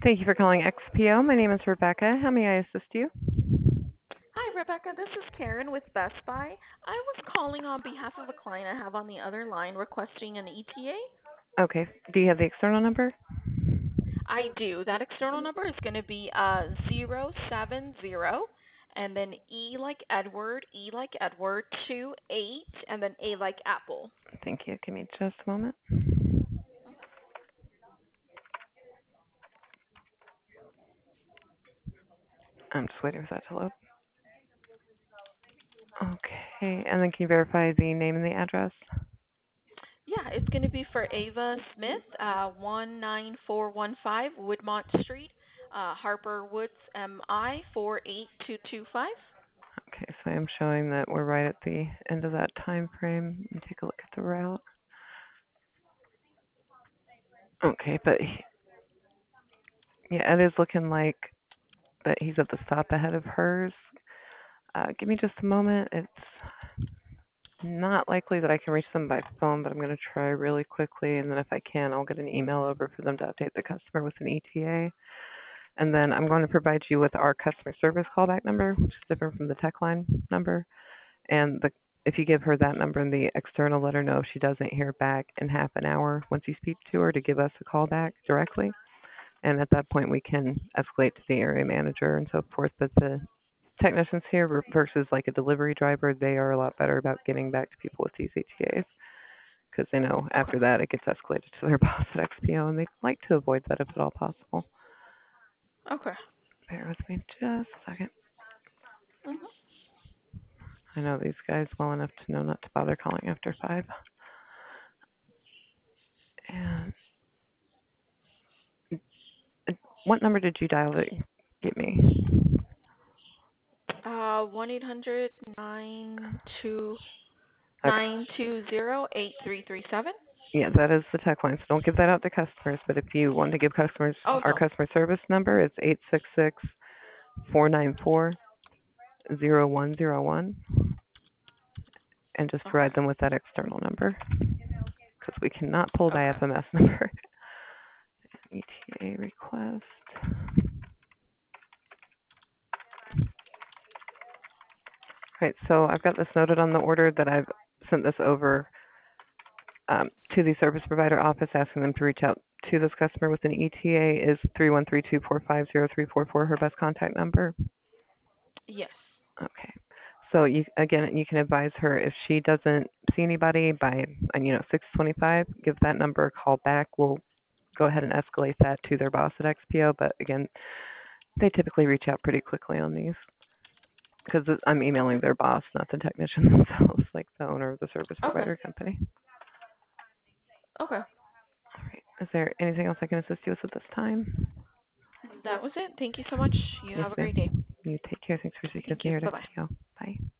Thank you for calling XPO. My name is Rebecca. How may I assist you? Hi, Rebecca. This is Karen with Best Buy. I was calling on behalf of a client I have on the other line requesting an ETA. Okay. Do you have the external number? I do. That external number is going to be 070 and then E like Edward, 28, and then A like Apple. Thank you. Give me just a moment. I'm just waiting for that to load. Okay. And then can you verify the name and the address? Yeah, it's going to be for Ava Smith, 19415 Woodmont Street, Harper Woods, MI 48225. Okay. So I am showing that we're right at the end of that time frame. Let me take a look at the route. Okay. But yeah, it is looking like that he's at the stop ahead of hers. Give me just a moment. It's not likely that I can reach them by phone, but I'm going to try really quickly, and then if I can, I'll get an email over for them to update the customer with an ETA. And then I'm going to provide you with our customer service callback number, which is different from the tech line number. And if you give her that number and the external, let her know if she doesn't hear back in half an hour once you speak to her to give us a call back directly. And at that point, we can escalate to the area manager and so forth. But the technicians here versus like a delivery driver, they are a lot better about getting back to people with these ETAs because they know Okay. after that it gets escalated to their boss at XPO, and they like to avoid that if at all possible. Okay. Bear with me just a second. Mhm. I know these guys well enough to know not to bother calling after 5. And what number did you dial to get me? 1-800 Okay. 920 8337. Yeah, that is the tech line. So don't give that out to customers. But if you want to give customers Oh, our no. customer service number, it's 866-494-0101. And just Okay. provide them with that external number because we cannot pull the Okay. IFMS number. ETA request. Right, so I've got this noted on the order that I've sent this over to the service provider office, asking them to reach out to this customer with an ETA. Is 313-245-0344 her best contact number? Yes. Okay. So you can advise her if she doesn't see anybody by 6:25, give that number a call back. We'll go ahead and escalate that to their boss at XPO. But again, they typically reach out pretty quickly on these because I'm emailing their boss, not the technician themselves, like the owner of the service Okay. provider company. Okay. All right. Is there anything else I can assist you with at this time? That was it. Thank you so much. You Yes, have a great day. ma'am. You take care. Thanks for speaking Thank with you. me here at Bye-bye. XPO. Bye.